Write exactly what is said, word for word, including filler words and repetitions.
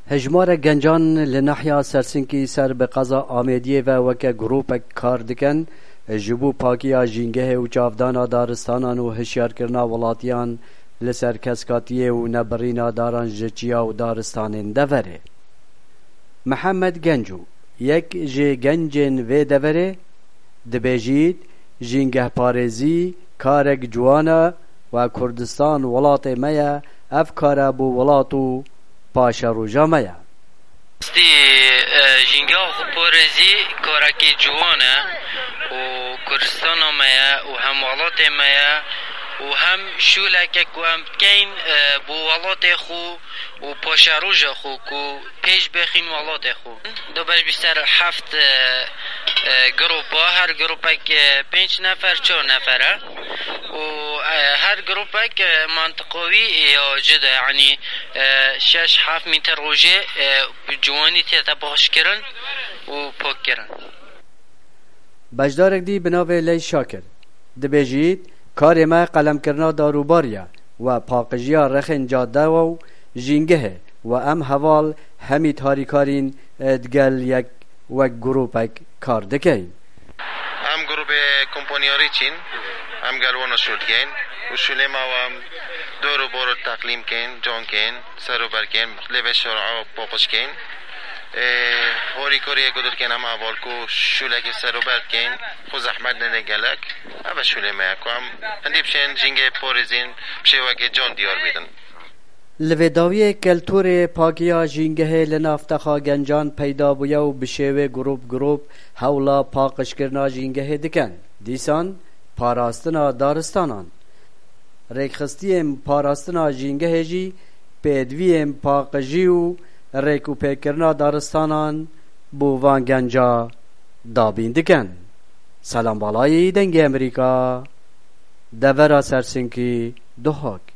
هجمار گنجان لنحیا سرسنکی سر به قضا آمیدیه و وکه گروپ کار دکن جبو پاکیا جینگه و چافدانا دارستانان و هشیار کرنا ولاتیان لسر کسکاتیه و نبرینا داران جچیا و دارستانین دوره. محمد گنجو یک جه گنجن و دوره دبیجید جینگه پارزی کارک جوانا و کردستان ولات میا افکار بو ولاتو پاشا روژا میا ستی جینگه پارزی کارک جوانا و کردستان میا و هم ولات میا و هم شولک و هم کین بو ولات خو و پاشا روژا خو کو پیش بخین ولات خو دو باش بیشتر هفت گروپا هر گروپک پنج نفر چهار نفره و هر گروپک منطقوی یا جدا یعنی شش هفت متر روژه جوانی تیتا باش کرن و پاک کرن. بجدارک دی بناوه لی شاکر دبیجید کار ما قلم کرنا داروباریا و پاقجیا رخن جاده و جینگه و ام حوال همی تاریکارین دگل یک و گروپک کار دکین. هم گروپ کمپانیاری چین هم گلوانا شد کن و شلیم هم دور و بارو تقلیم کن جان کن سر و بر کن لبه شرعا پاقش کن هوری کاری گدر کن هم اول کو شلک سر و بر کن خو زحمت ننگلک اوه شلیم اکو هم هندی بشین جنگ پارزین بشه وکه جان دیار بیدن. لویداوی کلتور پاکیا جینگه لنافتخا گنجان پیدا بویا و بشیوه گروپ گروپ حولا پاکش کرنا جینگه دکن دیسان پاراستنا دارستانان ریکخستیم پاراستنا جینگه جی پیدویم پاکجی و ریکو پیکرنا دارستانان بووان گنجا دابین دکن. سلام بالای دنگ امریکا دورا سرسنکی دو هاک